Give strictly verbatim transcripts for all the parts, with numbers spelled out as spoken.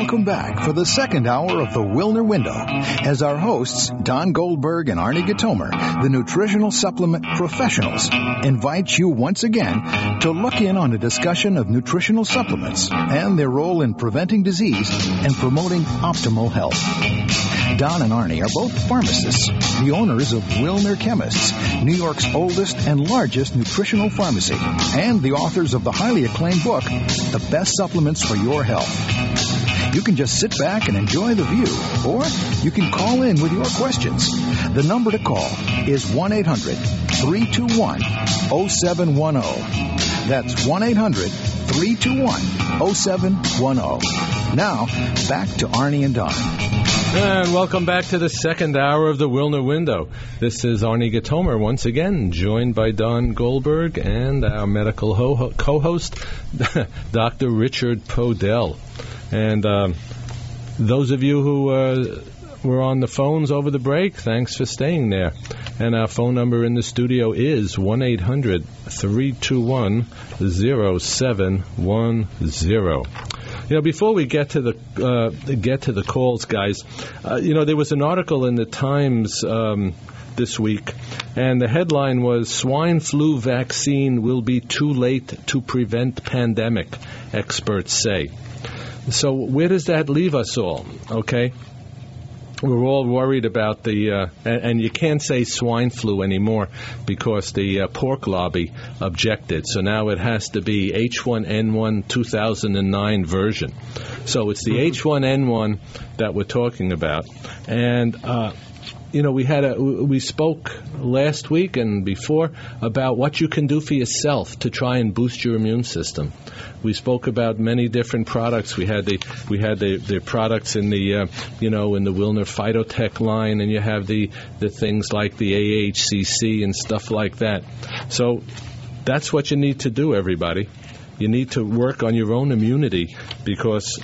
welcome back for the second hour of the Wilner Window as our hosts, Don Goldberg and Arnie Gatomer, the nutritional supplement professionals, invite you once again to look in on a discussion of nutritional supplements and their role in preventing disease and promoting optimal health. Don and Arnie are both pharmacists, the owners of Wilner Chemists, New York's oldest and largest nutritional pharmacy, and the authors of the highly acclaimed book, The Best Supplements for Your Health. You can just sit back and enjoy the view, or you can call in with your questions. The number to call is one eight hundred three two one oh seven one oh. That's one eight hundred three two one oh seven one oh. Now, back to Arnie and Don. And welcome back to the second hour of the Wilner Window. This is Arnie Gatomer once again, joined by Don Goldberg and our medical ho- co-host, Doctor Richard Podell. And um, those of you who uh, were on the phones over the break, thanks for staying there. And our phone number in the studio is one eight hundred three two one oh seven one oh. You know, before we get to the uh, get to the calls, guys, uh, you know, there was an article in the Times um, this week, and the headline was, "Swine flu vaccine will be too late to prevent pandemic, experts say." So where does that leave us all, okay? We're all worried about the, uh, and, and you can't say swine flu anymore because the uh, pork lobby objected. So now it has to be H one N one two thousand nine version. So it's the H one N one that we're talking about. And, uh, you know, we had a, we spoke last week and before about what you can do for yourself to try and boost your immune system. We spoke about many different products. We had the we had the, the products in the uh, you know in the Wilner Phytotech line, and you have the the things like the A H C C and stuff like that. So that's what you need to do, everybody. You need to work on your own immunity because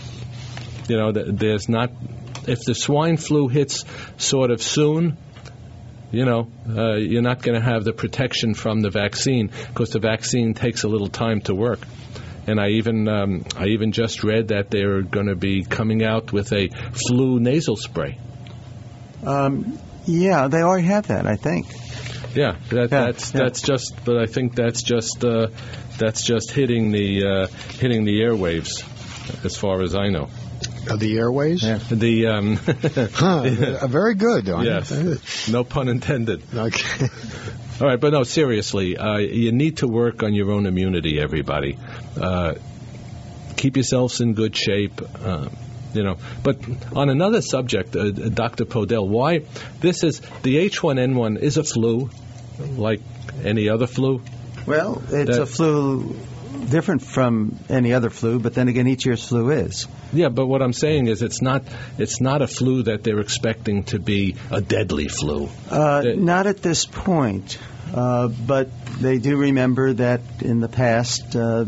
you know there's not. If the swine flu hits sort of soon, you know, uh, you're not going to have the protection from the vaccine because the vaccine takes a little time to work. And I even um, I even just read that they're going to be coming out with a flu nasal spray. Um, yeah, they already have that, I think. Yeah, that, yeah that's yeah. that's just. But I think that's just uh, that's just hitting the uh, hitting the airwaves, as far as I know. Of the airways? Yeah. The um, huh, very good. Yes, no pun intended. Okay. All right, but no, seriously, uh, you need to work on your own immunity, everybody. Uh, keep yourselves in good shape, uh, you know. But on another subject, uh, Doctor Podell, why this is the H one N one is a flu, like any other flu? Well, it's that, a flu different from any other flu, but then again, each year's flu is. Yeah, but what I'm saying is it's not it's not a flu that they're expecting to be a deadly flu. Uh, not at this point, uh, but they do remember that in the past, uh,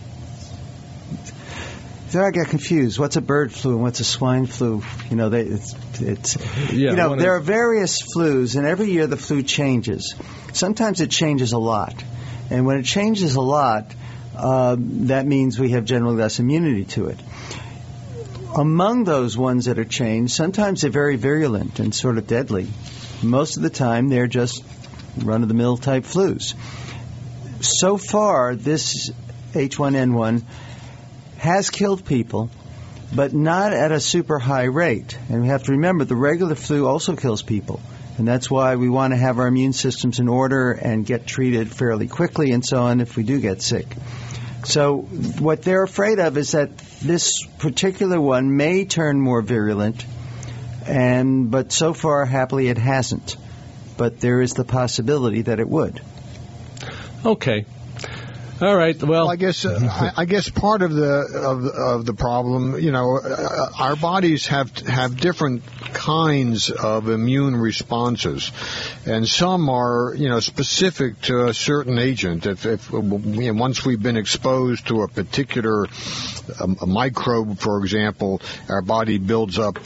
there I got confused. What's a bird flu and what's a swine flu? You know, they, it's, it's yeah, you know, there are various flus, and every year the flu changes. Sometimes it changes a lot, and when it changes a lot, uh, that means we have generally less immunity to it. Among those ones that are changed, sometimes they're very virulent and sort of deadly. Most of the time, they're just run-of-the-mill type flus. So far, this H one N one has killed people, but not at a super high rate. And we have to remember, the regular flu also kills people. And that's why we want to have our immune systems in order and get treated fairly quickly and so on if we do get sick. So what they're afraid of is that this particular one may turn more virulent, and but so far, happily, it hasn't. But there is the possibility that it would. Okay. All right. Well, well I guess uh, I, I guess part of the of, of the problem, you know, uh, our bodies have have different kinds of immune responses, and some are, you know, specific to a certain agent. If, if you know, once we've been exposed to a particular um, a microbe, for example, our body builds up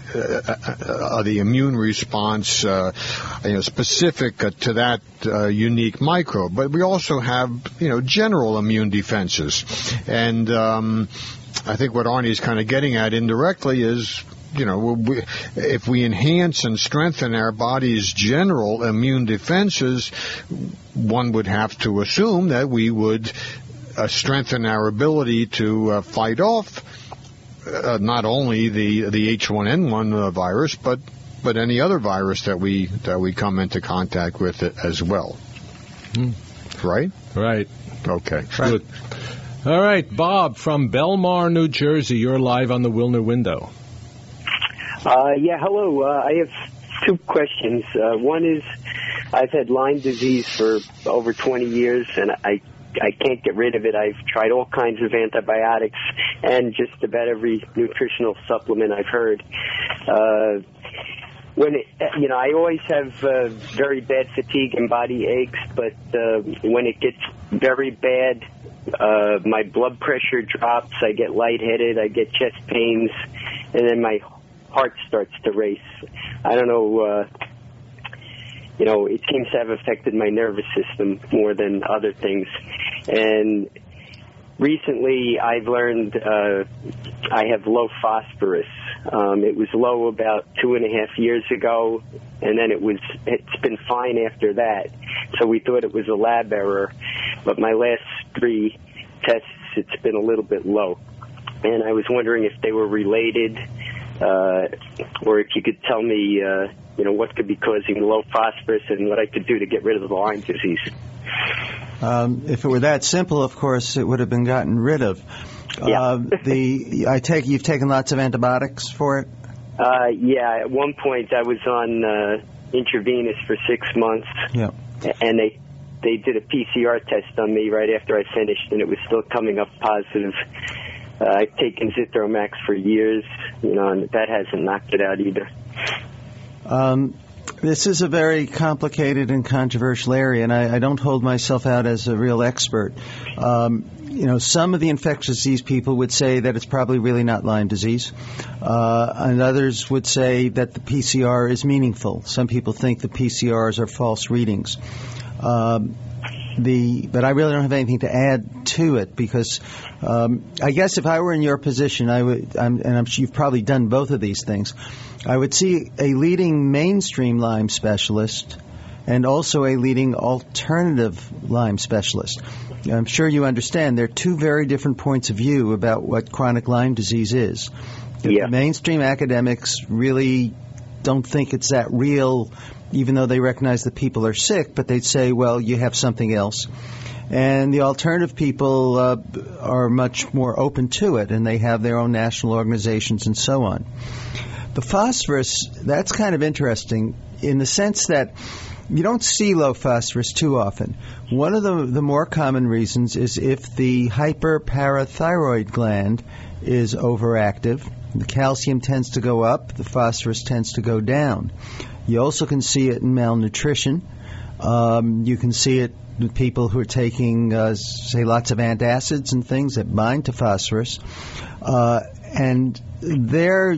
uh, uh, the immune response, uh, you know, specific uh, to that uh, unique microbe. But we also have, you know, general immune defenses. And um, I think what Arnie's kind of getting at indirectly is, you know, we, if we enhance and strengthen our body's general immune defenses, one would have to assume that we would uh, strengthen our ability to uh, fight off uh, not only the the H one N one uh, virus, but but any other virus that we that we come into contact with as well. Mm. Right? Right. Okay. Good. All right, Bob from Belmar, New Jersey. You're live on the Wilner Window. Uh, yeah, hello. Uh, I have two questions. Uh, one is I've had Lyme disease for over twenty years, and I I can't get rid of it. I've tried all kinds of antibiotics and just about every nutritional supplement I've heard. Uh, when it, you know, I always have uh, very bad fatigue and body aches, but uh, when it gets very bad, uh, my blood pressure drops, I get lightheaded, I get chest pains, and then my heart starts to race. I don't know, uh, you know, it seems to have affected my nervous system more than other things. And recently I've learned uh, I have low phosphorus. Um, it was low about two and a half years ago, and then it was, it's been fine after that. So we thought it was a lab error, but my last three tests, it's been a little bit low. And I was wondering if they were related, Uh, or if you could tell me, uh, you know, what could be causing low phosphorus and what I could do to get rid of the Lyme disease. Um, if it were that simple, of course, it would have been gotten rid of. Yeah. Uh, the I take you've taken lots of antibiotics for it. Uh, yeah. At one point, I was on uh, intravenous for six months. Yeah. And they they did a P C R test on me right after I finished, and it was still coming up positive. Uh, I've taken Zithromax for years, you know, and that hasn't knocked it out either. Um, this is a very complicated and controversial area, and I, I don't hold myself out as a real expert. Um, you know, some of the infectious disease people would say that it's probably really not Lyme disease, uh, and others would say that the P C R is meaningful. Some people think the P C Rs are false readings. Um, The, but I really don't have anything to add to it because um, I guess if I were in your position, I would, I'm, and I'm sure you've probably done both of these things, I would see a leading mainstream Lyme specialist and also a leading alternative Lyme specialist. I'm sure you understand there are two very different points of view about what chronic Lyme disease is. Yeah. The mainstream academics really don't think it's that real, even though they recognize that people are sick, but they'd say, well, you have something else. And the alternative people uh, are much more open to it, and they have their own national organizations and so on. The phosphorus, that's kind of interesting in the sense that you don't see low phosphorus too often. One of the, the more common reasons is if the hyperparathyroid gland is overactive. The calcium tends to go up, the phosphorus tends to go down. You also can see it in malnutrition. Um, you can see it with people who are taking, uh, say, lots of antacids and things that bind to phosphorus. Uh, and there,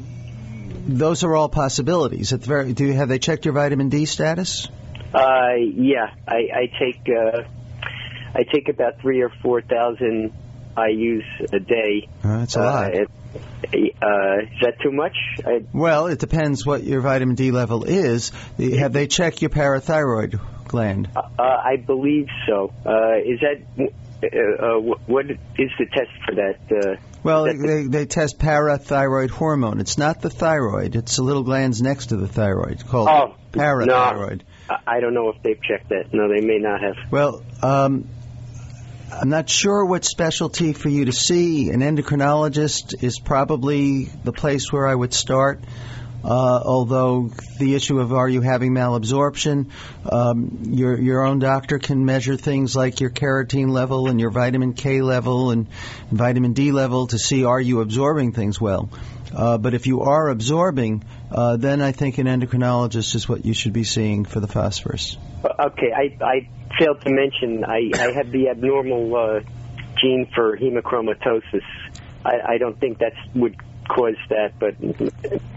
those are all possibilities. At the very, do you, have they checked your vitamin D status? Uh, yeah, I, I take uh, I take about three or four thousand I U's a day. Uh, that's a lot. Uh, Uh, is that too much? I, well, it depends what your vitamin D level is. Have they checked your parathyroid gland? uh, I believe so. Uh, is that uh, uh, what is the test for that? Uh, well, that they, they test parathyroid hormone. It's not the thyroid. It's the little glands next to the thyroid called oh, parathyroid. No, I don't know if they've checked that. No, they may not have. Well, um, I'm not sure what specialty for you to see. An endocrinologist is probably the place where I would start, uh, although the issue of are you having malabsorption, um, your your own doctor can measure things like your carotene level and your vitamin K level and vitamin D level to see are you absorbing things well. Uh, but if you are absorbing, uh, then I think an endocrinologist is what you should be seeing for the phosphorus. Okay, I, I failed to mention I, I have the abnormal uh, gene for hemochromatosis. I, I don't think that would cause that, but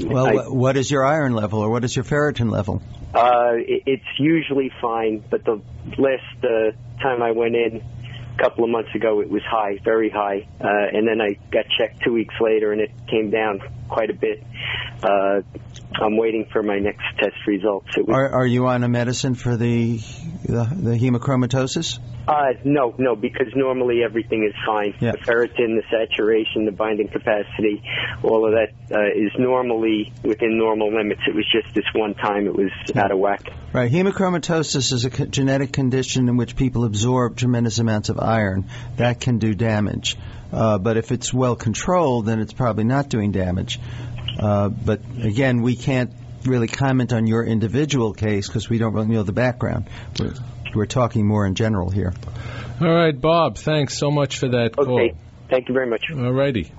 Well, I, what is your iron level, or what is your ferritin level? Uh, it, it's usually fine, but the last uh, time I went in a couple of months ago, it was high, very high, uh, and then I got checked two weeks later, and it came down quite a bit. Uh, I'm waiting for my next test results. It was, are, are you on a medicine for the the, the hemochromatosis? Uh, no, no, because normally everything is fine. Yeah. The ferritin, the saturation, the binding capacity, all of that uh, is normally within normal limits. It was just this one time it was Yeah. out of whack. Right. Hemochromatosis is a co- genetic condition in which people absorb tremendous amounts of iron. That can do damage. Uh, but if it's well controlled, then it's probably not doing damage. Uh, but again, we can't really comment on your individual case because we don't really know the background. We're, we're talking more in general here. All right, Bob, thanks so much for that call. Okay, thank you very much. All righty.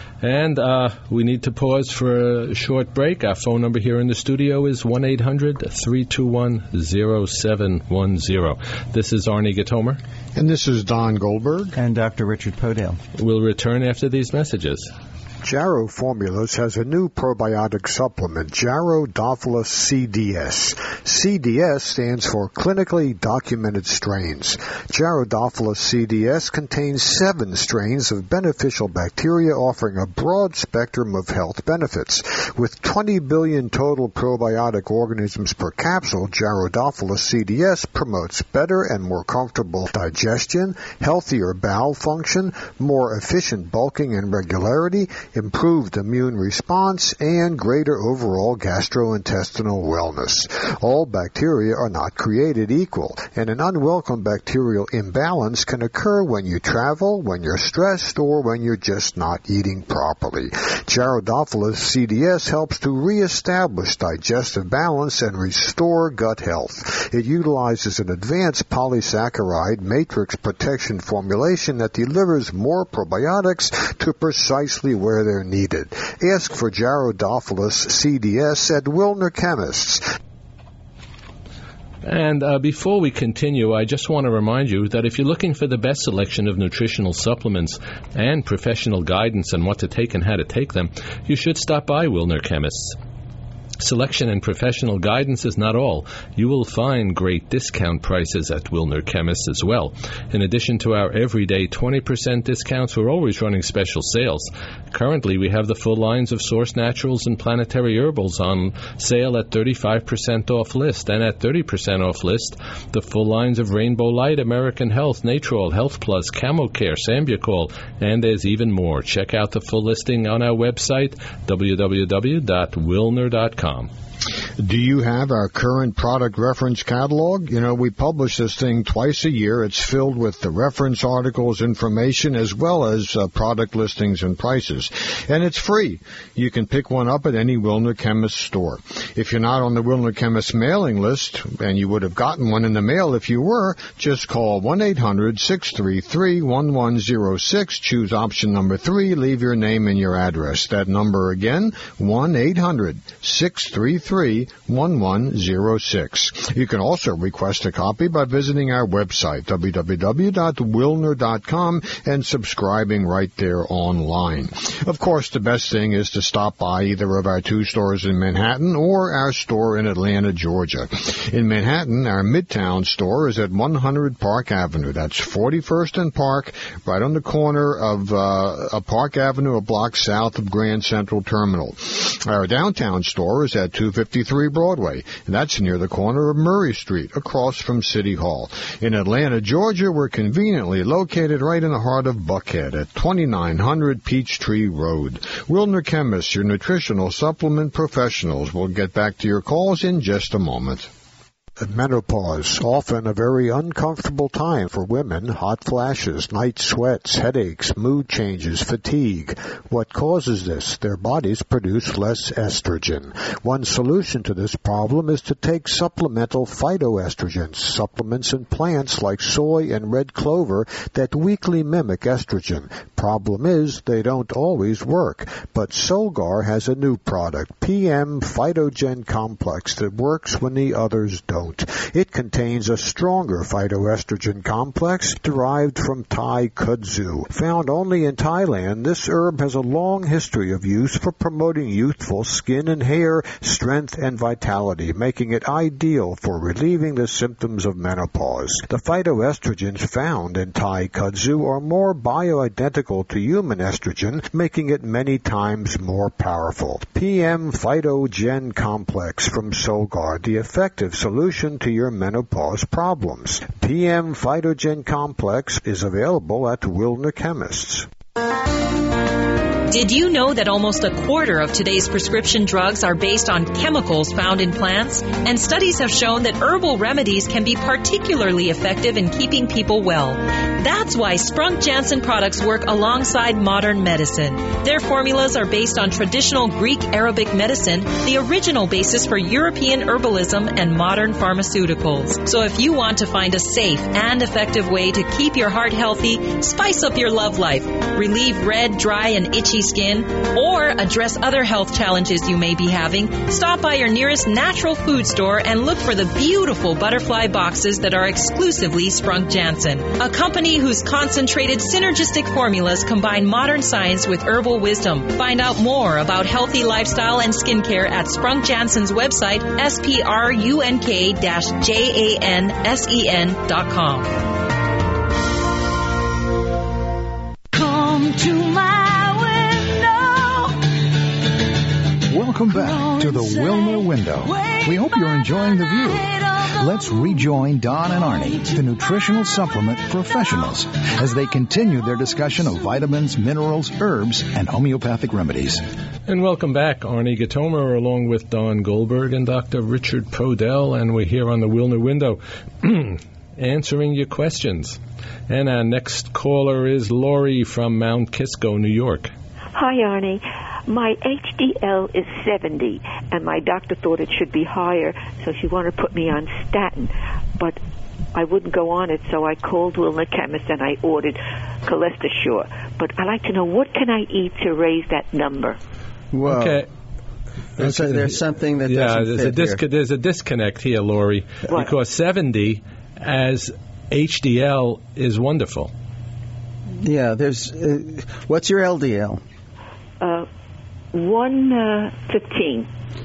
And uh, we need to pause for a short break. Our phone number here in the studio is one eight hundred three two one zero seven one zero. This is Arnie Gatomer. And this is Don Goldberg. And Doctor Richard Podale. We'll return after these messages. Jarrow Formulas has a new probiotic supplement, Jarrow-Dophilus C D S. C D S stands for Clinically Documented Strains. Jarrow-Dophilus C D S contains seven strains of beneficial bacteria offering a broad spectrum of health benefits. With twenty billion total probiotic organisms per capsule, Jarrow-Dophilus C D S promotes better and more comfortable digestion, healthier bowel function, more efficient bulking and regularity, improved immune response, and greater overall gastrointestinal wellness. All bacteria are not created equal, and an unwelcome bacterial imbalance can occur when you travel, when you're stressed, or when you're just not eating properly. Jarrow-Dophilus C D S helps to reestablish digestive balance and restore gut health. It utilizes an advanced polysaccharide matrix protection formulation that delivers more probiotics to precisely where they're needed. Ask for Jarrow-Dophilus C D S at Wilner Chemists. And uh, before we continue, I just want to remind you that if you're looking for the best selection of nutritional supplements and professional guidance on what to take and how to take them, you should stop by Wilner Chemists. Selection and professional guidance is not all. You will find great discount prices at Wilner Chemists as well. In addition to our everyday twenty percent discounts, we're always running special sales. Currently, we have the full lines of Source Naturals and Planetary Herbals on sale at thirty-five percent off list. And at thirty percent off list, the full lines of Rainbow Light, American Health, Natrol, Health Plus, Camo Care, Sambucol, and there's even more. Check out the full listing on our website, w w w dot wilner dot com. Do you have our current product reference catalog? You know, we publish this thing twice a year. It's filled with the reference articles, information, as well as uh, product listings and prices. And it's free. You can pick one up at any Wilner Chemist store. If you're not on the Wilner Chemist mailing list, and you would have gotten one in the mail if you were, just call one eight hundred six three three one one zero six, choose option number three, leave your name and your address. That number again, one eight hundred six three three one one zero six. You can also request a copy by visiting our website, w w w dot wilner dot com, and subscribing right there online. Of course, the best thing is to stop by either of our two stores in Manhattan or our store in Atlanta, Georgia. In Manhattan, our Midtown store is at one hundred Park Avenue. That's forty-first and Park, right on the corner of uh, Park Avenue, a block south of Grand Central Terminal. Our downtown store is at two fifty-three Broadway, and that's near the corner of Murray Street, across from City Hall. In Atlanta, Georgia, we're conveniently located right in the heart of Buckhead at twenty-nine hundred Peachtree Road. Wilner Chemists, your nutritional supplement professionals. We'll get back to your calls in just a moment. Menopause, often a very uncomfortable time for women. Hot flashes, night sweats, headaches, mood changes, fatigue. What causes this? Their bodies produce less estrogen. One solution to this problem is to take supplemental phytoestrogens, supplements in plants like soy and red clover that weakly mimic estrogen. Problem is, they don't always work. But Solgar has a new product, P M Phytogen Complex, that works when the others don't. It contains a stronger phytoestrogen complex derived from Thai kudzu. Found only in Thailand, this herb has a long history of use for promoting youthful skin and hair, strength and vitality, making it ideal for relieving the symptoms of menopause. The phytoestrogens found in Thai kudzu are more bioidentical to human estrogen, making it many times more powerful. P M Phytogen Complex from Solgar, the effective solution to your menopause problems. P M Phytogen Complex is available at Wilner Chemists. Did you know that almost a quarter of today's prescription drugs are based on chemicals found in plants? And studies have shown that herbal remedies can be particularly effective in keeping people well. That's why Sprunk Janssen products work alongside modern medicine. Their formulas are based on traditional Greek Arabic medicine, the original basis for European herbalism and modern pharmaceuticals. So if you want to find a safe and effective way to keep your heart healthy, spice up your love life, relieve red, dry, and itchy skin, or address other health challenges you may be having, stop by your nearest natural food store and look for the beautiful butterfly boxes that are exclusively Sprunk Janssen, a company whose concentrated synergistic formulas combine modern science with herbal wisdom. Find out more about healthy lifestyle and skincare at Sprunk Janssen's website, S P R U N K J A N S E N dot com. Come to my Welcome back to the Wilner Window. We hope you're enjoying the view. Let's rejoin Don and Arnie, the nutritional supplement professionals, as they continue their discussion of vitamins, minerals, herbs, and homeopathic remedies. And welcome back, Arnie Gatomer, along with Don Goldberg and Doctor Richard Podell, and we're here on the Wilner Window answering your questions. And our next caller is Lori from Mount Kisco, New York. Hi, Arnie. My H D L is seventy, and my doctor thought it should be higher, so she wanted to put me on statin. But I wouldn't go on it, so I called Wilner Chemist and I ordered Cholestasure. But I'd like to know, what can I eat to raise that number? Whoa. Okay. There's, okay. there's something that yeah, doesn't there's fit a disc- here. There's a disconnect here, Lori, What? because seventy as H D L is wonderful. Yeah, there's... Uh, what's your L D L? Uh, one uh, fifteen.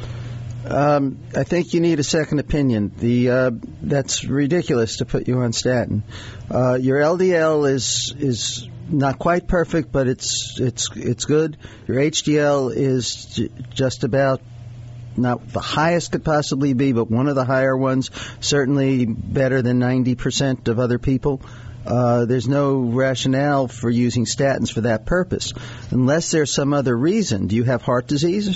Um, I think you need a second opinion. The uh, that's ridiculous to put you on statin. Uh, your L D L is is not quite perfect, but it's it's it's good. Your H D L is j- just about not the highest could possibly be, but one of the higher ones. Certainly better than ninety percent of other people. Uh, there's no rationale for using statins for that purpose, unless there's some other reason. Do you have heart disease?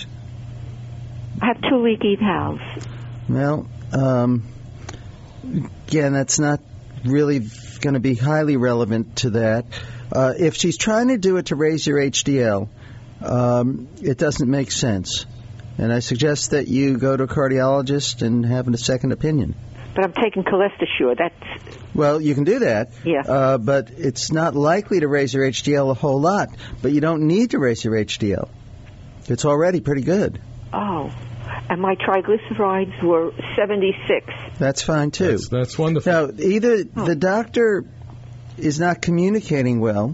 I have two leaky valves. Well, um, again, that's not really going to be highly relevant to that. Uh, if she's trying to do it to raise your H D L, um, it doesn't make sense. And I suggest that you go to a cardiologist and have a second opinion. But I'm taking Cholestasure. That's... Well, you can do that, Yeah. uh, but it's not likely to raise your H D L a whole lot. But you don't need to raise your H D L. It's already pretty good. Oh. And my triglycerides were seventy-six. That's fine, too. That's, that's wonderful. Now, either the doctor is not communicating well,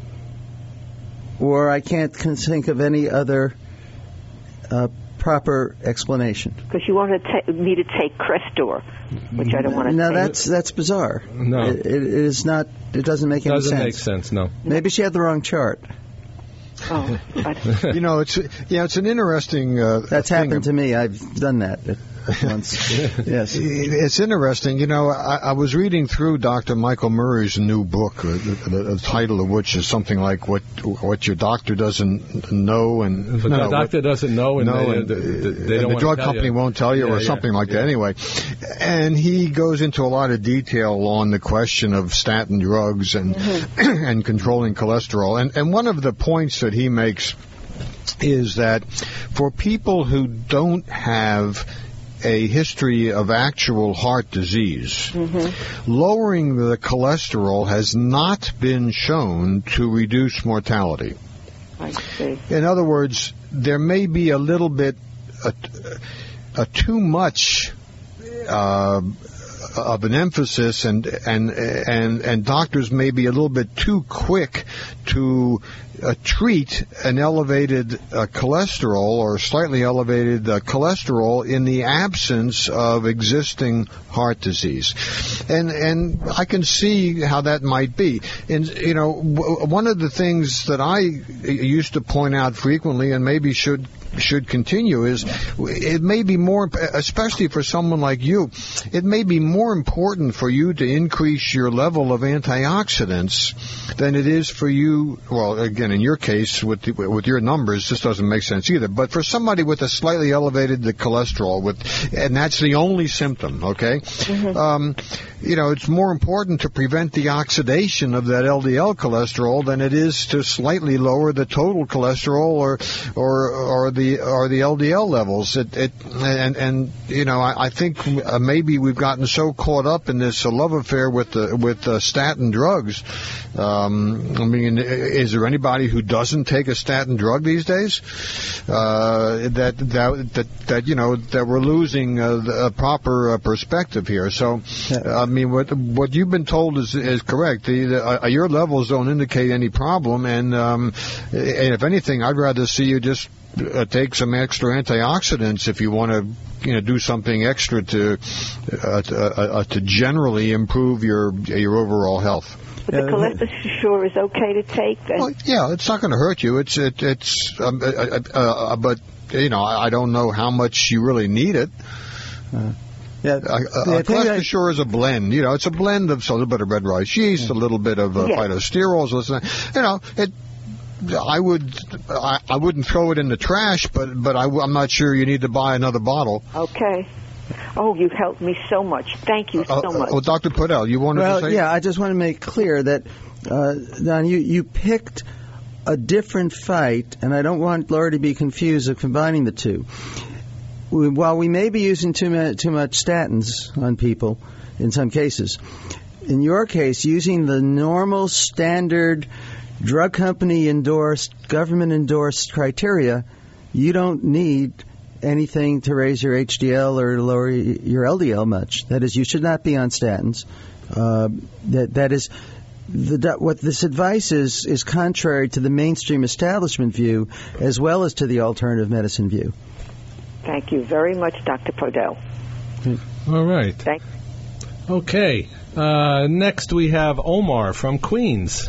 or I can't con- think of any other uh, proper explanation. Because you wanted to ta- me to take Crestor, which I don't want to Now, take. that's that's bizarre. No. It, it is not. It doesn't make any Doesn't sense. make sense, no. Maybe she had the wrong chart. Oh, I, You know, it's yeah, it's an interesting. Uh, That's thing. happened to me. I've done that once. Yes. It's interesting. You know, I, I was reading through Doctor Michael Murray's new book, uh, the, the, the title of which is something like "What What Your Doctor Doesn't Know," and But no, the doctor what, doesn't know, and no, they, and, they, they and don't the want drug to tell company you. won't tell you, Yeah, or yeah, something like yeah. that. Anyway, and he goes into a lot of detail on the question of statin drugs and Mm-hmm. and controlling cholesterol. And and one of the points that he makes is that for people who don't have a history of actual heart disease, Mm-hmm. lowering the cholesterol has not been shown to reduce mortality. I see. In other words, there may be a little bit, a, a too much uh, of an emphasis, and and and and doctors may be a little bit too quick to uh, treat an elevated uh, cholesterol or slightly elevated uh, cholesterol in the absence of existing heart disease, and and I can see how that might be. And you know, w- one of the things that I used to point out frequently, and maybe should should continue, is it may be more, especially for someone like you, it may be more important for you to increase your level of antioxidants than it is for you, well, again, in your case, with the, with your numbers, this doesn't make sense either, but for somebody with a slightly elevated cholesterol, with, and that's the only symptom, okay? Mm-hmm. Um, you know, it's more important to prevent the oxidation of that L D L cholesterol than it is to slightly lower the total cholesterol or or or the or the L D L levels. It, it and and you know, I, I think maybe we've gotten so caught up in this uh, love affair with the with uh, statin drugs. Um, I mean, is there anybody who doesn't take a statin drug these days? Uh, that that that that you know that we're losing uh, the, a proper uh, perspective here. So. Uh, I mean, what what you've been told is is correct. The, the, uh, your levels don't indicate any problem, and, um, and if anything, I'd rather see you just uh, take some extra antioxidants if you want to, you know, do something extra to uh, to, uh, uh, to generally improve your your overall health. But the cholesterol sure is okay to take then? Well, yeah, it's not going to hurt you. It's it, it's um, uh, uh, uh, but you know, I, I don't know how much you really need it. Uh. Yeah, uh, uh, cholesterol sure is a blend. You know, it's a blend of a little bit of red rice yeast, yeah. a little bit of uh, yeah. phytosterols. You know, it. I would. I, I wouldn't throw it in the trash, but but I, I'm not sure you need to buy another bottle. Okay. Oh, you've helped me so much. Thank you so uh, much. Oh, Doctor Podell, you wanted well, to say? Yeah, I just want to make clear that, uh, Don, you you picked a different fight, and I don't want Laura to be confused of combining the two. While we may be using too much, too much statins on people in some cases, in your case, using the normal standard drug company endorsed, government endorsed criteria, you don't need anything to raise your H D L or lower your L D L much. That is, you should not be on statins. Uh, that that is. The, what this advice is is contrary to the mainstream establishment view as well as to the alternative medicine view. Thank you very much, Doctor Podell. All right. Thank you. Okay. Uh, next we have Omar from Queens.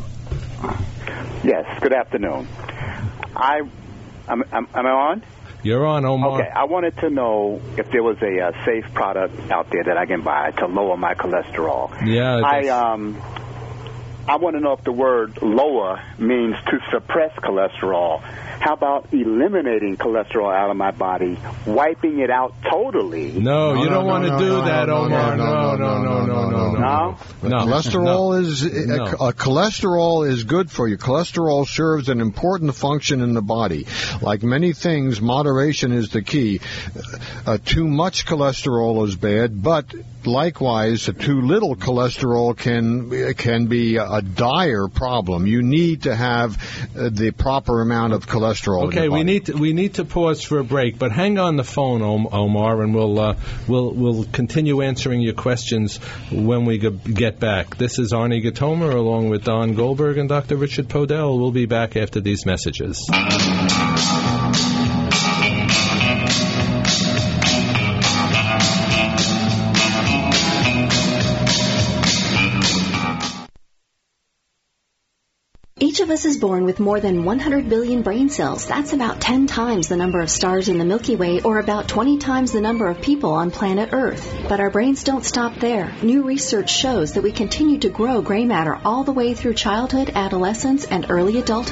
Yes, good afternoon. I, am, am, am I on? You're on, Omar. Okay, I wanted to know if there was a, uh safe product out there that I can buy to lower my cholesterol. Yeah. I um, I want to know if the word lower means to suppress cholesterol. How about eliminating cholesterol out of my body, wiping it out totally? No, no you don't no, want to no, do no, that, no, Omar. No, no, no, no, no, no, no. No? No. Cholesterol no. is no. uh, uh, cholesterol is good for you. Cholesterol serves an important function in the body. Like many things, moderation is the key. Uh, too much cholesterol is bad, but likewise, too little cholesterol can can be a dire problem. You need to have uh, the proper amount of cholesterol. Okay, we need to, we need to pause for a break, but hang on the phone, Omar, and we'll uh, we'll we'll continue answering your questions when we get back. This is Arnie Gatomer along with Don Goldberg and Doctor Richard Podell. We'll be back after these messages. Each of us is born with more than one hundred billion brain cells. That's about ten times the number of stars in the Milky Way, or about twenty times the number of people on planet Earth. But our brains don't stop there. New research shows that we continue to grow gray matter all the way through childhood, adolescence, and early adulthood.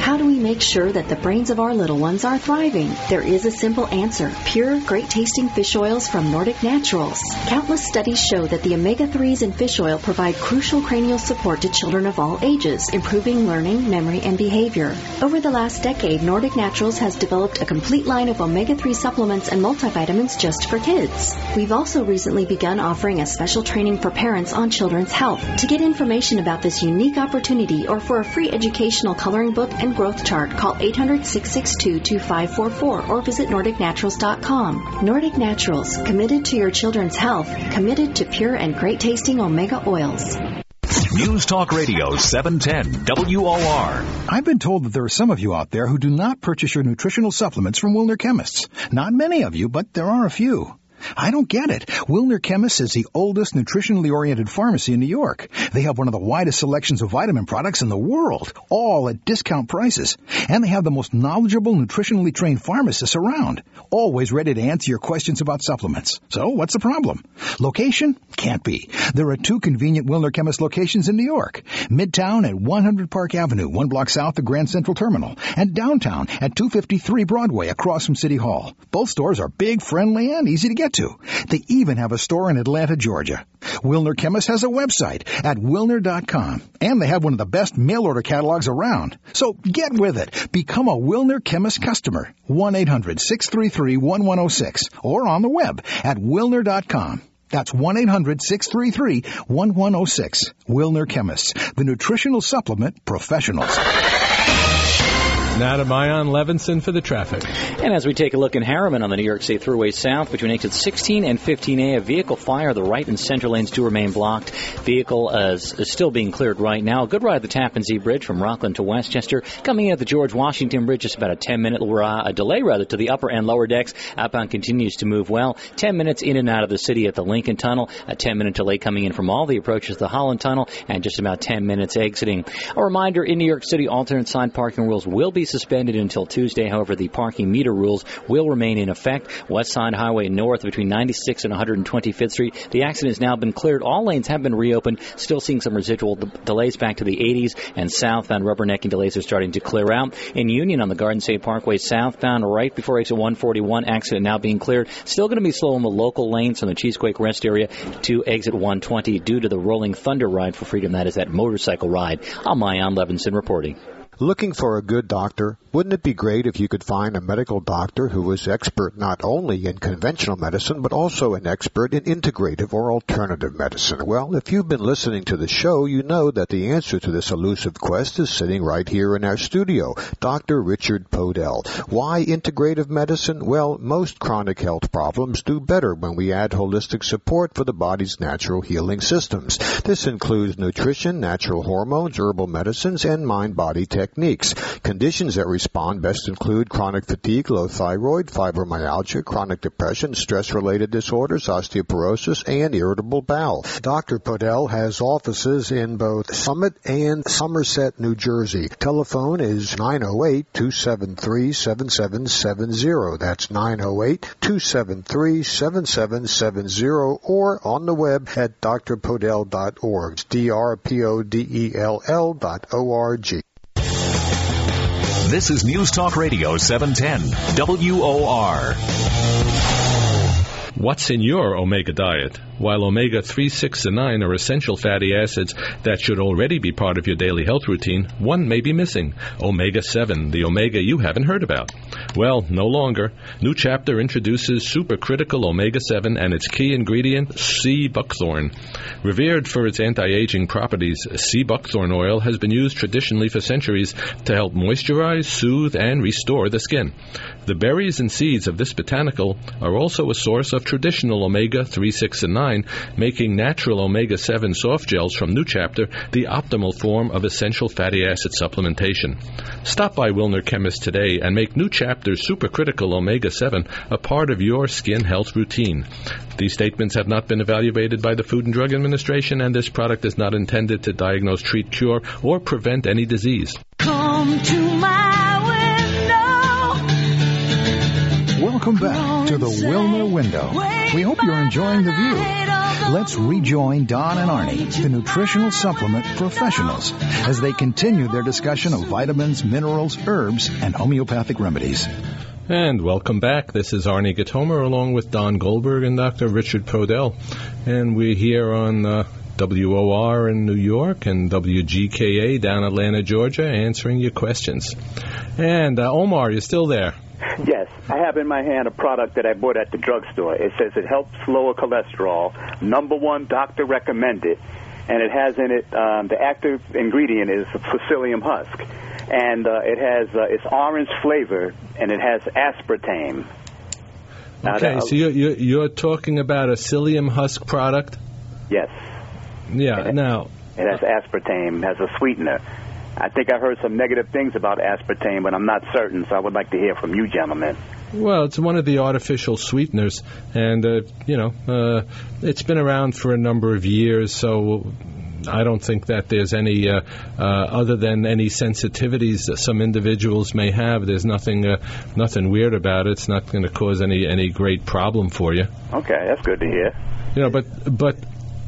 How do we make sure that the brains of our little ones are thriving? There is a simple answer. Pure, great-tasting fish oils from Nordic Naturals. Countless studies show that the omega threes in fish oil provide crucial cranial support to children of all ages, improving learning, memory, and behavior. Over the last decade, Nordic Naturals has developed a complete line of omega three supplements and multivitamins just for kids. We've also recently begun offering a special training for parents on children's health. To get information about this unique opportunity or for a free educational coloring book and growth chart, call eight hundred, six six two, two five four four or visit nordic naturals dot com. Nordic Naturals, committed to your children's health, committed to pure and great-tasting omega oils. News Talk Radio seven ten W O R. I've been told that there are some of you out there who do not purchase your nutritional supplements from Wilner Chemists. Not many of you, but there are a few. I don't get it. Wilner Chemists is the oldest nutritionally oriented pharmacy in New York. They have one of the widest selections of vitamin products in the world, all at discount prices. And they have the most knowledgeable, nutritionally trained pharmacists around, always ready to answer your questions about supplements. So what's the problem? Location? Can't be. There are two convenient Wilner Chemist locations in New York. Midtown at one hundred Park Avenue, one block south of Grand Central Terminal, and downtown at two fifty-three Broadway across from City Hall. Both stores are big, friendly, and easy to get to. They even have a store in Atlanta, Georgia. Wilner Chemist has a website at wilner dot com, and they have one of the best mail-order catalogs around. So get with it. Become a Wilner Chemist customer. one eight hundred, six three three, one one zero six or on the web at wilner dot com. That's one eight hundred, six three three, one one zero six. Wilner Chemists, the nutritional supplement professionals. Adam Ion Levinson for the traffic. And as we take a look in Harriman on the New York State Thruway South between exits sixteen and fifteen A, a vehicle fire. The right and center lanes do remain blocked. Vehicle uh, is still being cleared right now. A good ride at the Tappan Zee Bridge from Rockland to Westchester. Coming in at the George Washington Bridge, just about a ten-minute uh, delay rather to the upper and lower decks. Outbound continues to move well. Ten minutes in and out of the city at the Lincoln Tunnel. A ten-minute delay coming in from all the approaches to the Holland Tunnel, and just about ten minutes exiting. A reminder, in New York City, alternate side parking rules will be suspended until Tuesday. However, the parking meter rules will remain in effect. West Side Highway North between ninety-sixth and one hundred twenty-fifth Street. The accident has now been cleared. All lanes have been reopened. Still seeing some residual de- delays back to the eighties, and southbound rubbernecking delays are starting to clear out. In Union on the Garden State Parkway southbound right before exit one forty-one, accident now being cleared. Still going to be slow in the local lanes from the Cheesequake Rest area to exit one twenty due to the Rolling Thunder Ride for Freedom. That is that motorcycle ride. I'm Ion Levinson reporting. Looking for a good doctor? Wouldn't it be great if you could find a medical doctor who was expert not only in conventional medicine, but also an expert in integrative or alternative medicine? Well, if you've been listening to the show, you know that the answer to this elusive quest is sitting right here in our studio, Doctor Richard Podell. Why integrative medicine? Well, most chronic health problems do better when we add holistic support for the body's natural healing systems. This includes nutrition, natural hormones, herbal medicines, and mind-body techniques. Conditions that respond best include chronic fatigue, low thyroid, fibromyalgia, chronic depression, stress-related disorders, osteoporosis, and irritable bowel. Doctor Podell has offices in both Summit and Somerset, New Jersey. Telephone is nine oh eight, two seven three, seven seven seven zero. That's nine oh eight, two seven three, seven seven seven zero, or on the web at d r podell dot org. D R P O D E L L dot O R G. This is News Talk Radio seven ten W O R. What's in your omega diet? While omega three, six, and nine are essential fatty acids that should already be part of your daily health routine, one may be missing, omega seven, the omega you haven't heard about. Well, no longer. New Chapter introduces supercritical omega seven and its key ingredient, sea buckthorn. Revered for its anti-aging properties, sea buckthorn oil has been used traditionally for centuries to help moisturize, soothe, and restore the skin. The berries and seeds of this botanical are also a source of traditional omega three, six, and nine, making natural omega seven soft gels from New Chapter the optimal form of essential fatty acid supplementation. Stop by Wilner Chemist today and make New Chapter's supercritical omega seven a part of your skin health routine. These statements have not been evaluated by the Food and Drug Administration, and this product is not intended to diagnose, treat, cure, or prevent any disease. Come to my Welcome back to the Wilner Window. We hope you're enjoying the view. Let's rejoin Don and Arnie, the nutritional supplement professionals, as they continue their discussion of vitamins, minerals, herbs, and homeopathic remedies. And welcome back. This is Arnie Gatomer along with Don Goldberg and Doctor Richard Podell. And we're here on uh, W O R in New York and W G K A down Atlanta, Georgia, answering your questions. And uh, Omar, you're still there? Yes. I have in my hand a product that I bought at the drugstore. It says it helps lower cholesterol. Number one, doctor recommended. And it has in it, um, the active ingredient is psyllium husk. And uh, it has, uh, it's orange flavor, and it has aspartame. Now Okay, that- so you're, you're, you're talking about a psyllium husk product? Yes. Yeah, it, now... It has aspartame, has a sweetener. I think I heard some negative things about aspartame, but I'm not certain, so I would like to hear from you gentlemen. Well, it's one of the artificial sweeteners, and, uh, you know, uh, it's been around for a number of years, so I don't think that there's any, uh, uh, other than any sensitivities that some individuals may have, there's nothing uh, nothing weird about it. It's not going to cause any, any great problem for you. Okay, that's good to hear. You know, but... but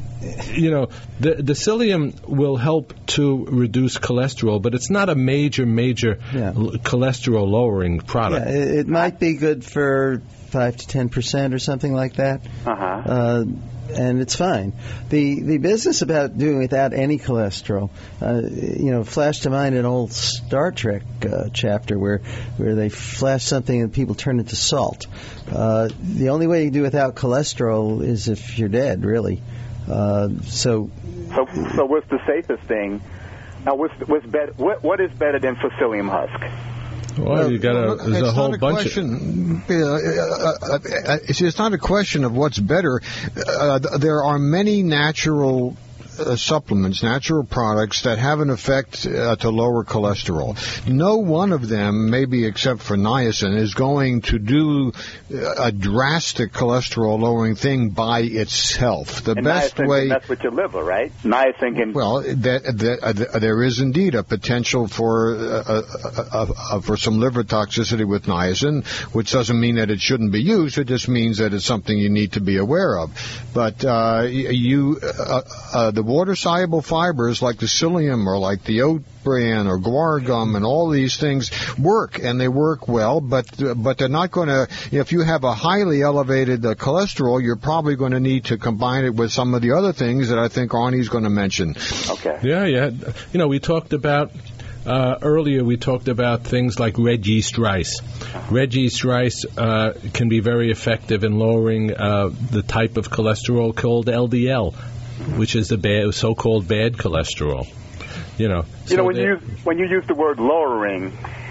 You know, the, the psyllium will help to reduce cholesterol, but it's not a major, major Yeah. l- cholesterol-lowering product. Yeah, it, it might be good for five to ten percent or something like that. Uh-huh. Uh, and it's fine. The the business about doing without any cholesterol, uh, you know, flashed to mind an old Star Trek uh, chapter where where they flash something and people turn it to salt. Uh, the only way you can do without cholesterol is if you're dead, really. Uh, so, so, so what's the safest thing? Now, what's what's better? What what is better than psyllium husk? Well, you got a, there's it's a whole not a bunch question. Uh, uh, uh, uh, it's, it's not a question of what's better. Uh, there are many natural uh, supplements, natural products that have an effect uh, to lower cholesterol. No one of them, maybe except for niacin, is going to do a drastic cholesterol-lowering thing by itself. The and best niacin way. can mess with your liver, right? Niacin can. Well, that, that, uh, there is indeed a potential for uh, uh, uh, uh, for some liver toxicity with niacin, which doesn't mean that it shouldn't be used. It just means that it's something you need to be aware of. But uh, you, uh, uh, the water-soluble fibers like the psyllium or like the oat bran or guar gum and all these things work, and they work well, but uh, but they're not going to, if you have a highly elevated uh, cholesterol, you're probably going to need to combine it with some of the other things that I think Arnie's going to mention. Okay. Yeah, yeah. You know, we talked about, uh, earlier we talked about things like red yeast rice. Red yeast rice uh, can be very effective in lowering uh, the type of cholesterol called L D L, which is the bad, so-called bad cholesterol. You know, You know, so when you use, when you use the word lowering,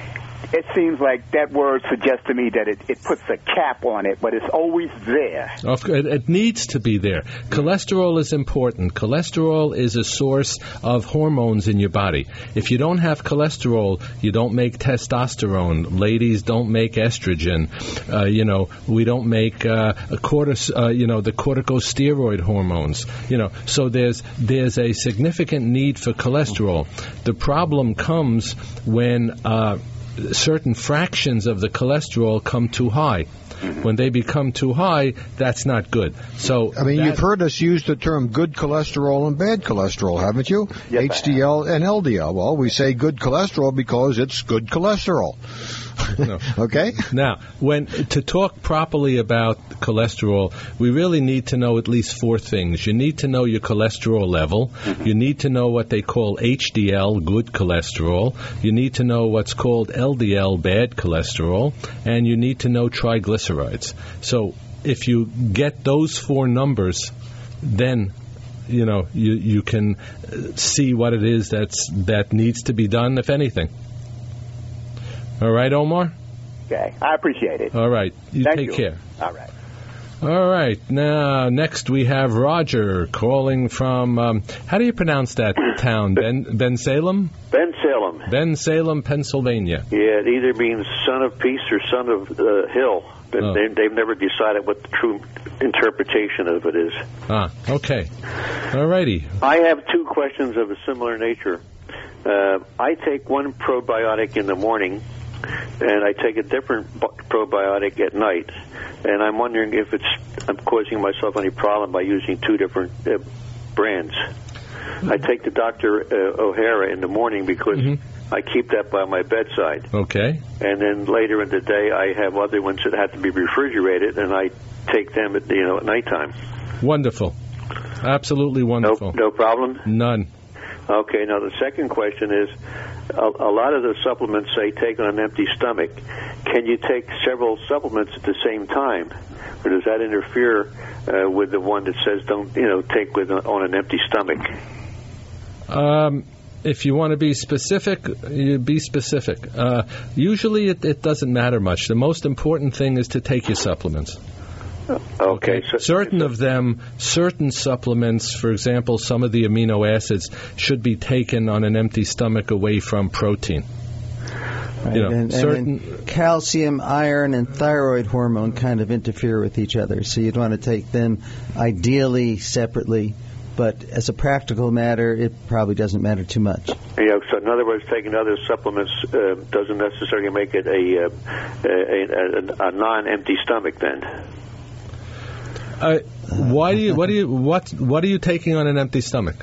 it seems like that word suggests to me that it, it puts a cap on it, but it's always there. Of course, it, it needs to be there. Cholesterol is important. Cholesterol is a source of hormones in your body. If you don't have cholesterol, you don't make testosterone. Ladies don't make estrogen. Uh, you know, we don't make uh, a cortis, uh, you know, the corticosteroid hormones. You know, so there's there's a significant need for cholesterol. The problem comes when uh, certain fractions of the cholesterol come too high. When they become too high, that's not good. So I mean, that, you've heard us use the term good cholesterol and bad cholesterol, haven't you? Yes, H D L and L D L. Well, we say good cholesterol because it's good cholesterol. No. Okay? Now, when to talk properly about cholesterol, we really need to know at least four things. You need to know your cholesterol level. You need to know what they call H D L, good cholesterol. You need to know what's called L D L, bad cholesterol. And you need to know triglycerides. So if you get those four numbers, then you know you you can see what it is that's that needs to be done, if anything. All right, Omar? Okay. I appreciate it. All right. You Thank take you. care. All right. All right. Now, next we have Roger calling from, um, how do you pronounce that town? Ben, Ben Salem? Ben Salem. Ben Salem, Pennsylvania. Yeah, it either means son of peace or son of uh, hill. But Oh. they, they've never decided what the true interpretation of it is. Ah, okay. All righty. I have two questions of a similar nature. Uh, I take one probiotic in the morning, and I take a different bu- probiotic at night. and I'm wondering if it's I'm causing myself any problem by using two different uh, brands. I take the Doctor Uh, O'Hara in the morning because mm-hmm. I keep that by my bedside. Okay. And then later in the day, I have other ones that have to be refrigerated, and I take them at you know at nighttime. Wonderful. Absolutely wonderful. No, no problem? None. Okay, now the second question is, a, a lot of the supplements say take on an empty stomach. Can you take several supplements at the same time? Or does that interfere uh, with the one that says don't, you know, take with on an empty stomach? Um, if you want to be specific, you be specific. Uh, usually it, it doesn't matter much. The most important thing is to take your supplements. Okay. So, certain of them, certain supplements, for example, some of the amino acids should be taken on an empty stomach away from protein. Right. You know, and, certain and then calcium, iron, and thyroid hormone kind of interfere with each other, so you'd want to take them ideally separately. But as a practical matter, it probably doesn't matter too much. Yeah, so in other words, taking other supplements uh, doesn't necessarily make it a, uh, a, a, a non-empty stomach then. Uh, why do you? What do you? What? What are you taking on an empty stomach?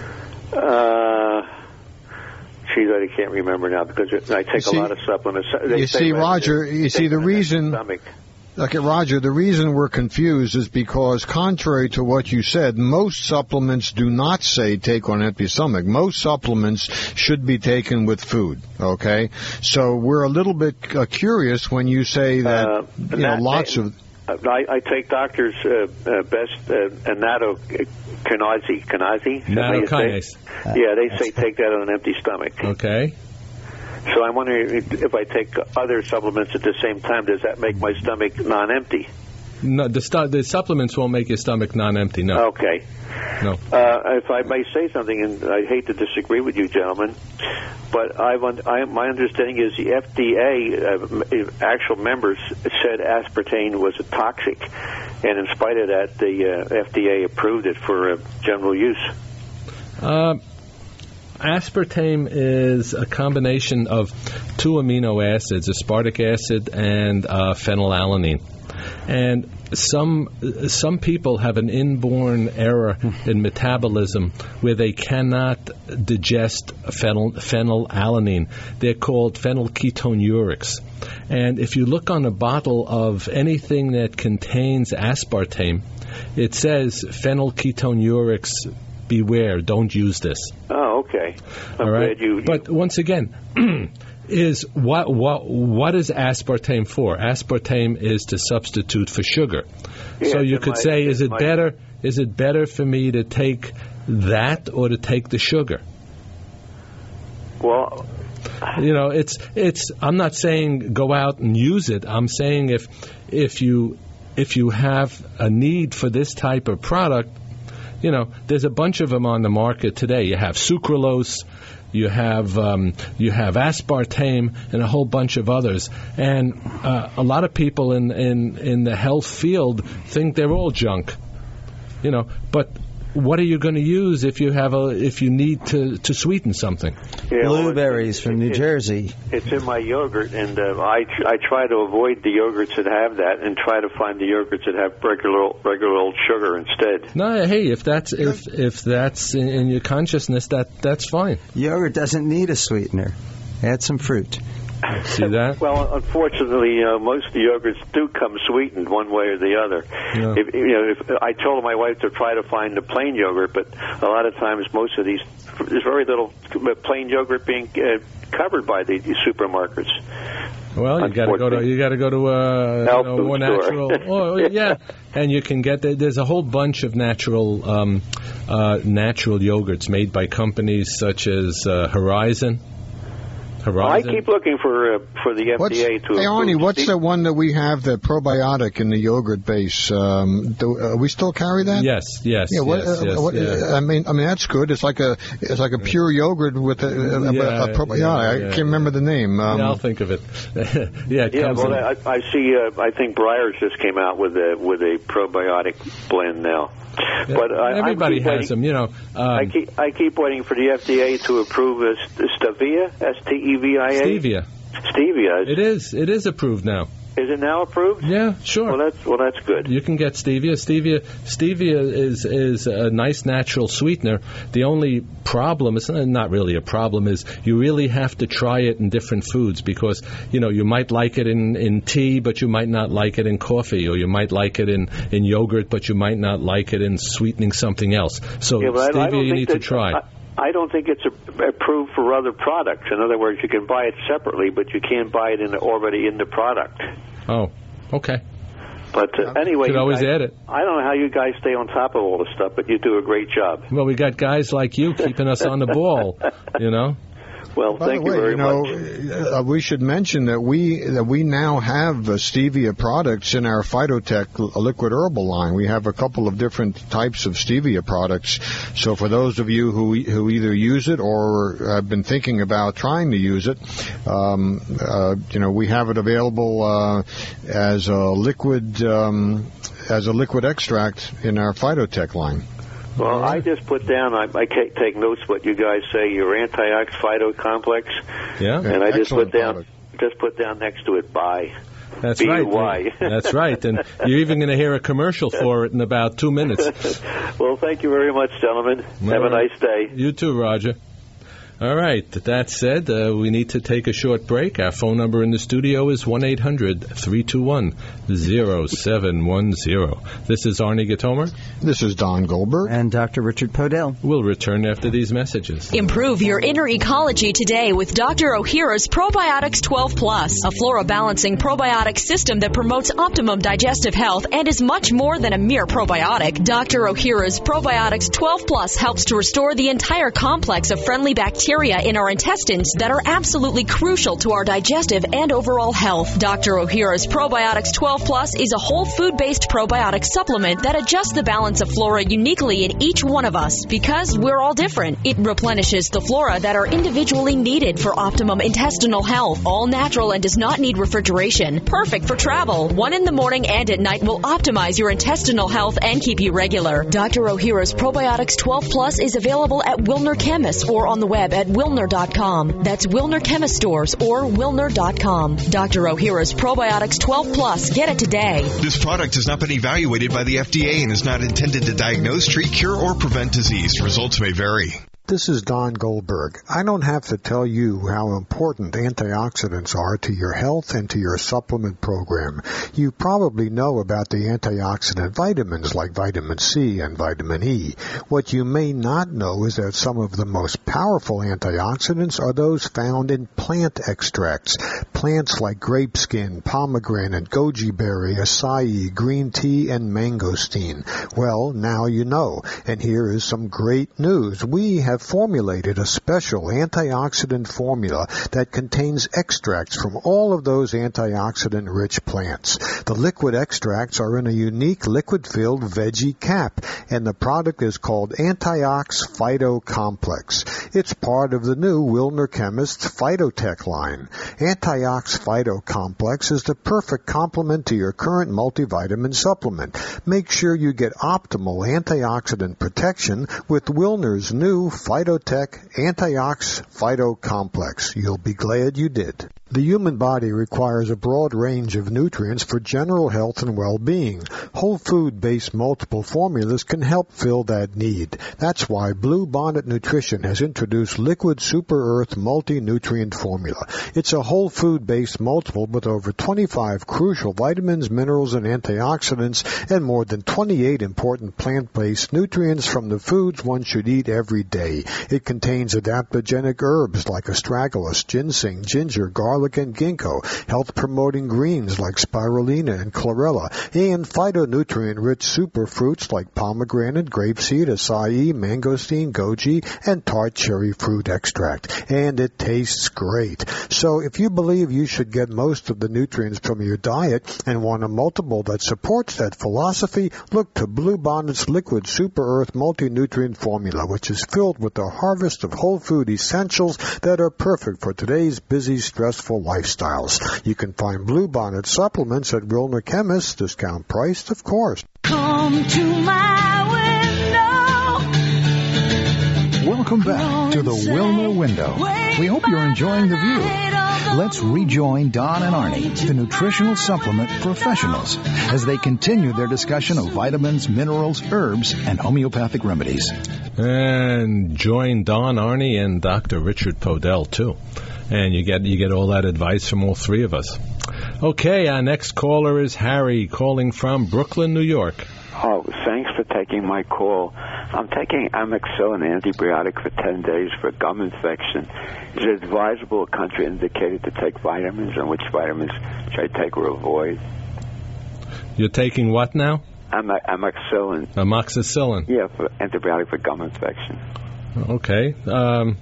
Uh, geez, I can't remember now because I take see, a lot of supplements. They you see, Roger. You see, the reason. Okay, Roger, the reason we're confused is because, contrary to what you said, most supplements do not say take on an empty stomach. Most supplements should be taken with food, okay? So we're a little bit uh, curious when you say that, uh, you know, lots may, of... I, I take doctors' uh, uh, best uh, nattokinase. Kinase? Nattokinase. Yeah, they say take that on an empty stomach. Okay. So I'm wondering if, if I take other supplements at the same time, does that make my stomach non-empty? No, the, stu- the supplements won't make your stomach non-empty, no. Okay. No. Uh, if I may say something, and I hate to disagree with you, gentlemen, but I've un- I, my understanding is the F D A, uh, actual members, said aspartame was a toxic, and in spite of that, the uh, F D A approved it for uh, general use. Uh, aspartame is a combination of two amino acids, aspartic acid and uh, phenylalanine. And some some people have an inborn error in metabolism where they cannot digest phenyl, phenylalanine. They're called phenylketonuria. And if you look on a bottle of anything that contains aspartame, it says phenylketonuria, beware, don't use this. Oh, okay. I'm All right? glad you, you... But once again... Is what what what is aspartame for? Aspartame is to substitute for sugar. Yeah, so you could my, say, is it my, better? Is it better for me to take that or to take the sugar? Well, you know, it's it's. I'm not saying go out and use it. I'm saying if if you if you have a need for this type of product, you know, there's a bunch of them on the market today. You have sucralose. You have um, you have aspartame and a whole bunch of others, and uh, a lot of people in, in, in the health field think they're all junk, you know. But what are you going to use if you have a if you need to, to sweeten something? Yeah, Blueberries well, from New it, Jersey. It's in my yogurt, and uh, I I try to avoid the yogurts that have that, and try to find the yogurts that have regular regular old sugar instead. No, hey, if that's if if that's in, in your consciousness, that that's fine. Yogurt doesn't need a sweetener. Add some fruit. See that? Well, unfortunately, uh, most of the yogurts do come sweetened one way or the other. Yeah. If, you know, if, I told my wife to try to find the plain yogurt, but a lot of times, most of these, there's very little plain yogurt being uh, covered by the, the supermarkets. Well, you got to go to you got to go to a Health you know, more store. natural. Oh, yeah, and you can get there's a whole bunch of natural um, uh, natural yogurts made by companies such as uh, Horizon. Horizon. I keep looking for uh, for the F D A what's, to. Hey, Arnie, approve. what's the one that we have, the probiotic in the yogurt base? Um, do uh, we still carry that? Yes, yes, yeah, what, yes, uh, yes what, yeah. I mean, I mean that's good. It's like a it's like a pure yogurt with a, a, yeah, a, a probiotic. yeah, I yeah, can't remember the name. Um, yeah, I'll think of it. yeah, it yeah. comes Well, in. I, I see. Uh, I think Breyers just came out with a with a probiotic blend now. Yeah, But I, everybody I has waiting, them, you know. Um, I keep I keep waiting for the F D A to approve uh, stevia, S T E V I A. Stevia. Stevia. It is. It is approved now. Is it now approved? Yeah, sure. Well, that's well, that's good. You can get stevia. Stevia, stevia is is a nice natural sweetener. The only problem, it's not really a problem, is you really have to try it in different foods because you know you might like it in, in tea, but you might not like it in coffee, or you might like it in, in yogurt, but you might not like it in sweetening something else. So yeah, but stevia I, I don't you think need that, to try. I, I don't think it's a, approved for other products. In other words, you can buy it separately, but you can't buy it in the, already in the product. Oh, okay. But uh, anyway, could you always guys, add it. I don't know how you guys stay on top of all this stuff, but you do a great job. Well, we got guys like you keeping us on the ball, you know. Well, By thank the way, you very you know, much. Uh, we should mention that we that we now have uh, stevia products in our Phytotech liquid herbal line. We have a couple of different types of stevia products. So for those of you who who either use it or have been thinking about trying to use it, um, uh, you know, we have it available uh, as a liquid um, as a liquid extract in our Phytotech line. Well, I just put down, I, I take notes what you guys say, your antiox phyto complex. Yeah. And I just put down, product. just put down next to it, buy. That's B right. U Y. That's right. And you're even going to hear a commercial for it in about two minutes. Well, thank you very much, gentlemen. All Have right. a nice day. You too, Roger. All right. That said, uh, we need to take a short break. Our phone number in the studio is one eight hundred three two one oh seven one oh. This is Arnie Gatomer. This is Don Goldberg. And Doctor Richard Podell. We'll return after these messages. Improve your inner ecology today with Doctor Ohhira's Probiotics twelve plus, a flora-balancing probiotic system that promotes optimum digestive health and is much more than a mere probiotic. Doctor Ohhira's Probiotics twelve plus helps to restore the entire complex of friendly bacteria in our intestines that are absolutely crucial to our digestive and overall health. Doctor Ohhira's Probiotics twelve plus is a whole food-based probiotic supplement that adjusts the balance of flora uniquely in each one of us because we're all different. It replenishes the flora that are individually needed for optimum intestinal health. All natural and does not need refrigeration. Perfect for travel. One in the morning and at night will optimize your intestinal health and keep you regular. Doctor Ohhira's Probiotics twelve plus is available at Wilner Chemists or on the web at Wilner dot com. That's Wilner Chemist Stores or Wilner dot com. Doctor Ohhira's Probiotics twelve plus. Get it today. This product has not been evaluated by the F D A and is not intended to diagnose, treat, cure, or prevent disease. Results may vary. This is Don Goldberg. I don't have to tell you how important antioxidants are to your health and to your supplement program. You probably know about the antioxidant vitamins like vitamin C and vitamin E. What you may not know is that some of the most powerful antioxidants are those found in plant extracts. Plants like grape skin, pomegranate, goji berry, acai, green tea, and mangosteen. Well, now you know. And here is some great news. We have formulated a special antioxidant formula that contains extracts from all of those antioxidant-rich plants. The liquid extracts are in a unique liquid-filled veggie cap, and the product is called Antiox Phyto Complex. It's part of the new Wilner Chemist Phytotech line. Antiox Phyto Complex is the perfect complement to your current multivitamin supplement. Make sure you get optimal antioxidant protection with Wilner's new Phytotech Antiox Phyto Complex. You'll be glad you did. The human body requires a broad range of nutrients for general health and well-being. Whole food-based multiple formulas can help fill that need. That's why Blue Bonnet Nutrition has introduced Liquid Super Earth Multi-Nutrient Formula. It's a whole food-based multiple with over twenty-five crucial vitamins, minerals, and antioxidants, and more than twenty-eight important plant-based nutrients from the foods one should eat every day. It contains adaptogenic herbs like astragalus, ginseng, ginger, garlic, and ginkgo, health-promoting greens like spirulina and chlorella, and phytonutrient-rich superfruits like pomegranate, grapeseed, acai, mangosteen, goji, and tart cherry fruit extract. And it tastes great. So if you believe you should get most of the nutrients from your diet and want a multiple that supports that philosophy, look to Blue Bonnet's Liquid Super Earth Multi-Nutrient Formula, which is filled with a harvest of whole food essentials that are perfect for today's busy, stressful lifestyles. You can find Blue Bonnet supplements at Wilner Chemists, discount priced, of course. Come to my window. Welcome back to the Wilner Window. We hope you're enjoying the view. Let's rejoin Don and Arnie, the nutritional supplement professionals, as they continue their discussion of vitamins, minerals, herbs, and homeopathic remedies. And join Don, Arnie, and Doctor Richard Podell, too. And you get you get all that advice from all three of us. Okay, our next caller is Harry, calling from Brooklyn, New York. Oh, thanks for taking my call. I'm taking Amoxicillin antibiotic for ten days for gum infection. Is it advisable or contraindicated to take vitamins, and which vitamins should I take or avoid? You're taking what now? Am- Amoxicillin. Amoxicillin. Yeah, for antibiotic for gum infection. Okay. Um,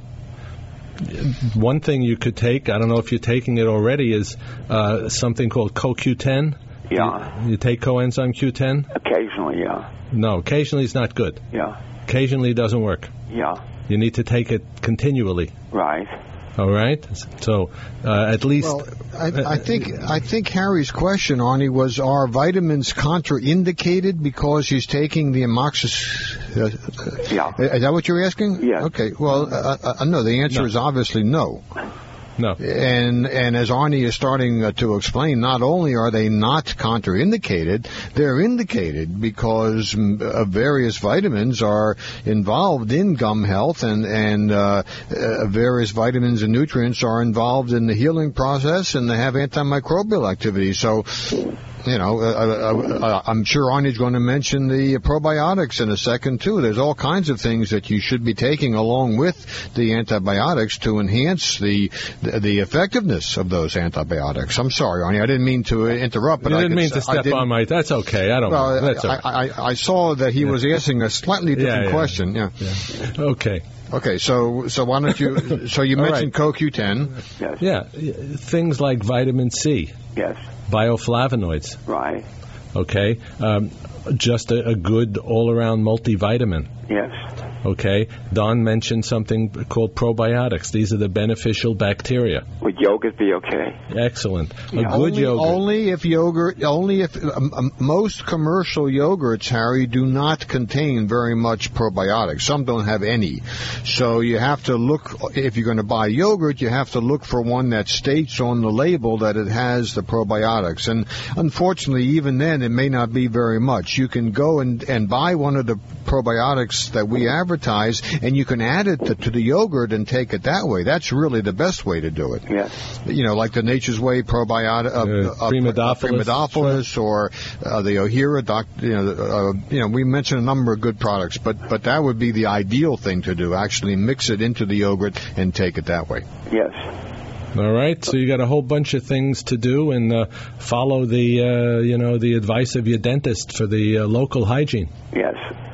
one thing you could take, I don't know if you're taking it already, is uh, something called Co Q ten. Yeah. You, you take coenzyme Q ten? Occasionally, yeah. No, occasionally is not good. Yeah. Occasionally doesn't work. Yeah. You need to take it continually. Right. All right. So uh, at least. Well, I, I think I think Harry's question, Arnie, was: are vitamins contraindicated because he's taking the amoxicillin? Uh, yeah. Is that what you're asking? Yeah. Okay. Well, uh, uh, no. The answer No. is obviously no. No. And and as Arnie is starting uh, to explain, not only are they not contraindicated, they're indicated because uh, various vitamins are involved in gum health, and and uh, uh, various vitamins and nutrients are involved in the healing process, and they have antimicrobial activity. So, you know, uh, uh, I'm sure Arnie's going to mention the probiotics in a second, too. There's all kinds of things that you should be taking along with the antibiotics to enhance the the effectiveness of those antibiotics. I'm sorry, Arnie, I didn't mean to interrupt. But you I didn't could, mean to step on my... That's okay. I don't well, know. That's I, all right. I, I saw that he yeah. was asking a slightly different yeah, yeah. question. Yeah. yeah. Okay. Okay, so so why don't you... So you mentioned right. Co Q ten. Yes. Yeah. Things like vitamin C. Yes. Bioflavonoids. Right. Okay. Um, just a, a good all-around multivitamin. Yes. Okay. Don mentioned something called probiotics. These are the beneficial bacteria. Would yogurt be okay? Excellent. A Yeah, good only, yogurt. Only if yogurt, only if um, um, most commercial yogurts, Harry, do not contain very much probiotics. Some don't have any. So you have to look, if you're going to buy yogurt, you have to look for one that states on the label that it has the probiotics. And unfortunately, even then, it may not be very much. You can go and, and buy one of the probiotics that we advertise, and you can add it to, to the yogurt and take it that way. That's really the best way to do it. Yes. You know, like the Nature's Way probiotic, uh, uh, Primodophilus, Primodophilus or uh, the Ohira. Doc, you know, uh, you know, we mentioned a number of good products, but but that would be the ideal thing to do. Actually, mix it into the yogurt and take it that way. Yes. All right, so you got a whole bunch of things to do, and uh, follow the uh, you know the advice of your dentist for the uh, local hygiene. Yes.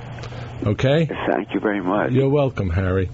Okay? Thank you very much. You're welcome, Harry.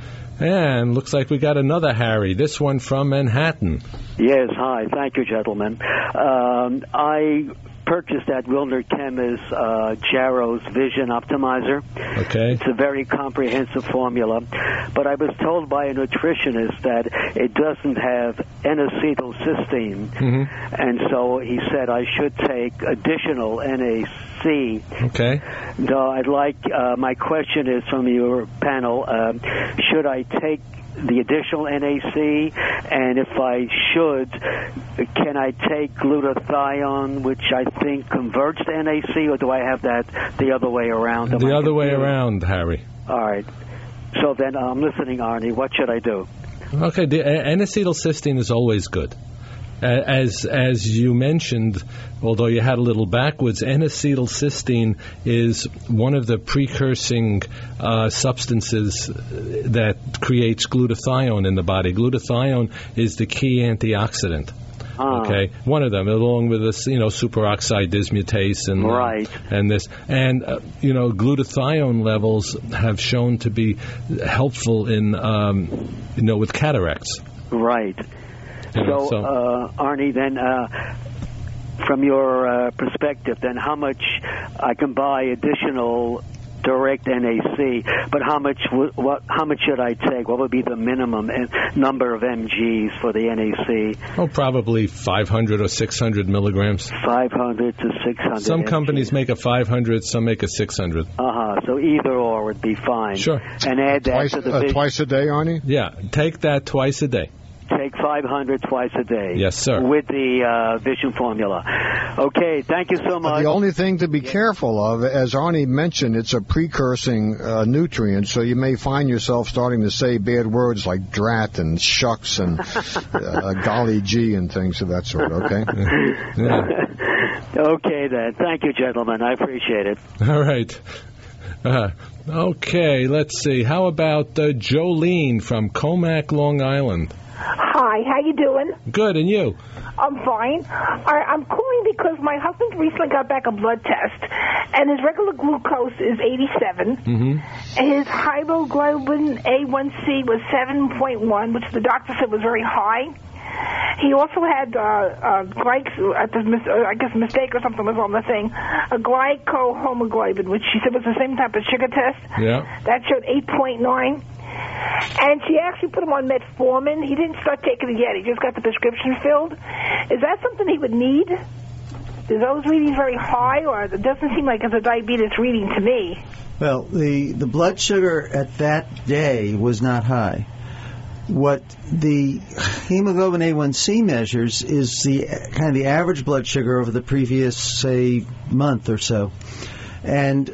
And looks like we got another Harry, this one from Manhattan. Yes, hi. Thank you, gentlemen. Um, I purchased at Wilner Chemist uh, Jarrow's Vision Optimizer. Okay. It's a very comprehensive formula, but I was told by a nutritionist that it doesn't have N-acetylcysteine, Mm-hmm. and so he said I should take additional N A C. Okay. No, I'd like, uh, my question is from your panel, um, should I take the additional N A C, and if I should, can I take glutathione, which I think converts to N A C, or do I have that the other way around? Am The I other way confused? around, Harry. All right. So then I'm listening, Arnie. What should I do? Okay, the N-acetylcysteine is always good. As as you mentioned, although you had a little backwards, N-acetylcysteine is one of the precursing uh, substances that creates glutathione in the body. Glutathione is the key antioxidant. Ah. Okay, one of them, along with this, you know, superoxide dismutase and Right. uh, and this, and uh, you know, glutathione levels have shown to be helpful in, um, you know, with cataracts. Right. You know, So, so- uh, Arnie, then, uh, from your uh, perspective, then how much I can buy additional direct N A C, but how much w- what how much should I take? What would be the minimum and number of M Gs for the N A C? Oh, probably five hundred or six hundred milligrams. five hundred to six hundred. Some companies make a five hundred, some make a six hundred. Uh-huh. So either or would be fine. Sure. And add that Twice, to the uh, vision. twice a day, Arnie? Yeah, take that twice a day. Take take five hundred twice a day. Yes, sir. With the uh, Vision Formula. Okay, thank you so much. The only thing to be careful of, as Arnie mentioned, it's a precursing uh, nutrient, so you may find yourself starting to say bad words like drat and shucks and uh, golly gee and things of that sort, okay? Yeah. Okay, then. Thank you, gentlemen. I appreciate it. All right. Uh, okay, let's see. How about uh, Jolene from Comac, Long Island? Hi, how you doing? Good, and you? I'm fine. I, I'm calling because my husband recently got back a blood test, and his regular glucose is eighty-seven, Mm-hmm. and his hemoglobin A one C was seven point one, which the doctor said was very high. He also had, uh, uh, glyc- at the mis- uh, I guess a mistake or something was on the thing, a glycohemoglobin, which she said was the same type of sugar test. Yeah. That showed eight point nine. And she actually put him on metformin. He didn't start taking it yet. He just got the prescription filled. Is that something he would need? Is those readings very high, or it doesn't seem like it's a diabetes reading to me? Well, the, the blood sugar at that day was not high. What the hemoglobin A one C measures is the kind of the average blood sugar over the previous, say, month or so. And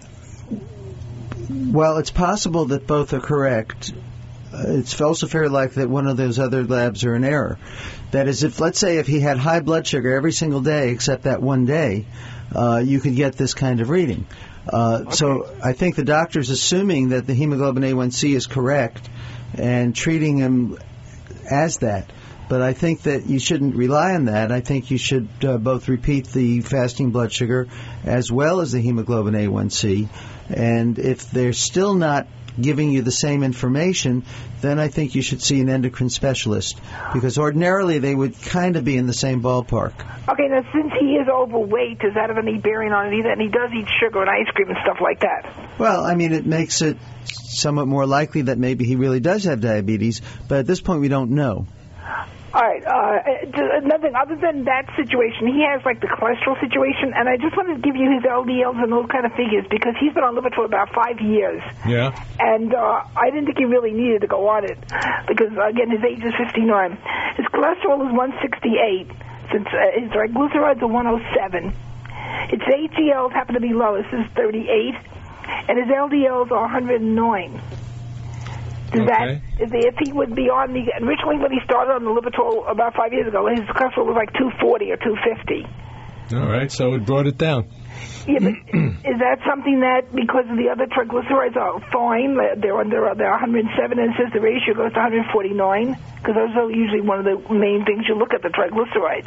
while it's possible that both are correct, uh, it's also fairly likely that one of those other labs are in error. That is, if let's say if he had high blood sugar every single day except that one day, uh, you could get this kind of reading. Uh, okay. So I think the doctor's assuming that the hemoglobin A one C is correct and treating him as that. But I think that you shouldn't rely on that. I think you should uh, both repeat the fasting blood sugar as well as the hemoglobin A one C. And if they're still not giving you the same information, then I think you should see an endocrine specialist, because ordinarily they would kind of be in the same ballpark. Okay, now since he is overweight, does that have any bearing on it either? And he does eat sugar and ice cream and stuff like that. Well, I mean, it makes it somewhat more likely that maybe he really does have diabetes, but at this point we don't know. All right, uh, nothing other than that situation. He has, like, the cholesterol situation, and I just wanted to give you his L D Ls and those kind of figures, because he's been on Lipitor for about five years. Yeah. And uh, I didn't think he really needed to go on it, because, again, his age is fifty-nine. His cholesterol is one sixty-eight, since uh, his triglycerides are one oh seven. His H D Ls happen to be low. This is thirty-eight, and his L D Ls are one hundred nine. Does okay. that, if, if he would be on the, originally when he started on the Lipitor about five years ago, his cholesterol was like two forty or two fifty. All right, so it brought it down. Yeah, but is that something that, because of the other triglycerides are fine, they're under, they're one hundred seven, and it says the ratio goes to one hundred forty-nine? Because those are usually one of the main things you look at, the triglycerides.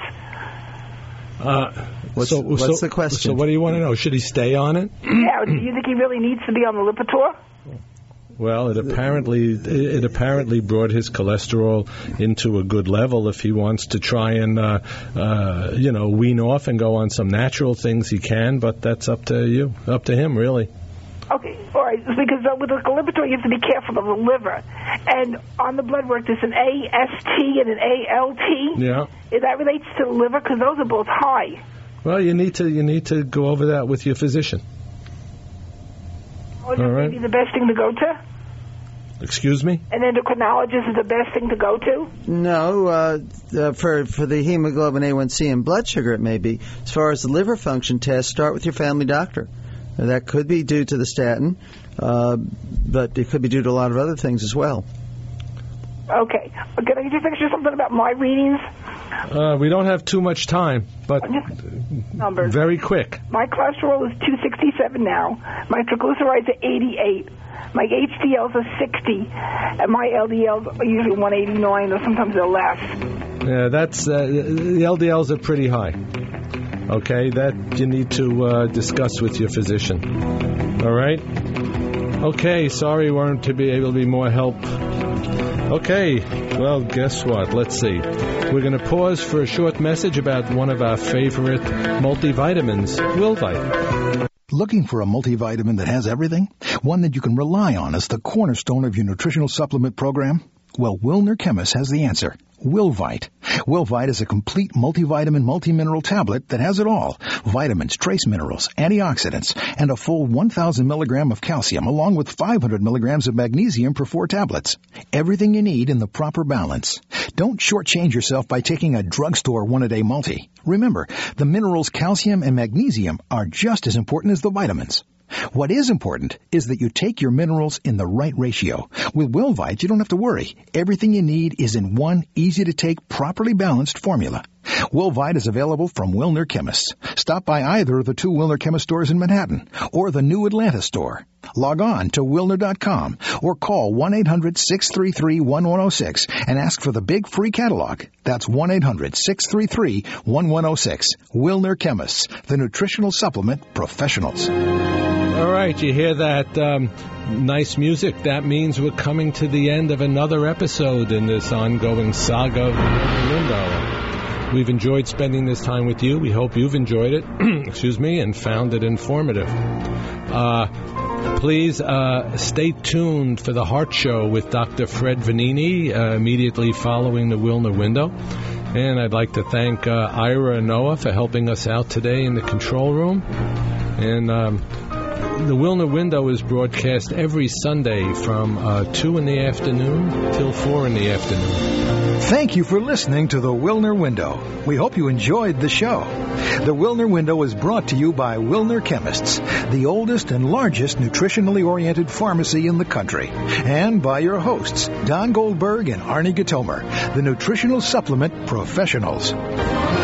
Uh, what's so, what's so, the question? So what do you want to know? Should he stay on it? Yeah, do you think he really needs to be on the Lipitor? Well, it apparently it apparently brought his cholesterol into a good level. If he wants to try and uh, uh, you know wean off and go on some natural things, he can. But that's up to you, up to him, really. Okay, all right. Because uh, with the Lipitor, you have to be careful of the liver. And on the blood work, there's an A S T and an A L T. Yeah. If that relates to the liver, because those are both high. Well, you need to you need to go over that with your physician. Or that right. may be the best thing to go to? Excuse me? An endocrinologist is the best thing to go to? No, uh, uh, for for the hemoglobin A one C and blood sugar it may be. As far as the liver function test, start with your family doctor. Now, that could be due to the statin, uh, but it could be due to a lot of other things as well. Okay. Can I just ask you something about my readings? Uh, we don't have too much time, but Numbers. very quick. My cholesterol is two sixty-seven now. My triglycerides are eighty-eight. My H D Ls are sixty. And my L D Ls are usually one eighty-nine, or sometimes they're less. Yeah, that's uh, the L D Ls are pretty high. Okay, that you need to uh, discuss with your physician. All right? Okay, sorry we weren't to be able to be more help. Okay, well, guess what? Let's see. We're going to pause for a short message about one of our favorite multivitamins, Wilvite. Looking for a multivitamin that has everything? One that you can rely on as the cornerstone of your nutritional supplement program? Well, Wilner Chemist has the answer. Wilvite. Wilvite is a complete multivitamin multi-mineral tablet that has it all. Vitamins, trace minerals, antioxidants, and a full one thousand milligram of calcium along with five hundred milligrams of magnesium per four tablets. Everything you need in the proper balance. Don't shortchange yourself by taking a drugstore one-a-day multi. Remember, the minerals calcium and magnesium are just as important as the vitamins. What is important is that you take your minerals in the right ratio. With Wilvite, you don't have to worry. Everything you need is in one easy-to-take, properly balanced formula. Wilvite is available from Wilner Chemists. Stop by either of the two Wilner Chemist stores in Manhattan or the new Atlanta store. Log on to Wilner dot com or call one eight hundred six three three one one zero six and ask for the big free catalog. That's one eight hundred six three three one one zero six. Wilner Chemists, the nutritional supplement professionals. All right, you hear that um, nice music? That means we're coming to the end of another episode in this ongoing saga of the Wilner Window. We've enjoyed spending this time with you. We hope you've enjoyed it, excuse me, and found it informative. Uh, please uh, stay tuned for the Heart Show with Doctor Fred Vanini uh, immediately following the Wilner Window. And I'd like to thank uh, Ira and Noah for helping us out today in the control room. And um, the Wilner Window is broadcast every Sunday from uh, two in the afternoon till four in the afternoon. Thank you for listening to the Wilner Window. We hope you enjoyed the show. The Wilner Window is brought to you by Wilner Chemists, the oldest and largest nutritionally oriented pharmacy in the country, and by your hosts, Don Goldberg and Arnie Gatomer, the nutritional supplement professionals.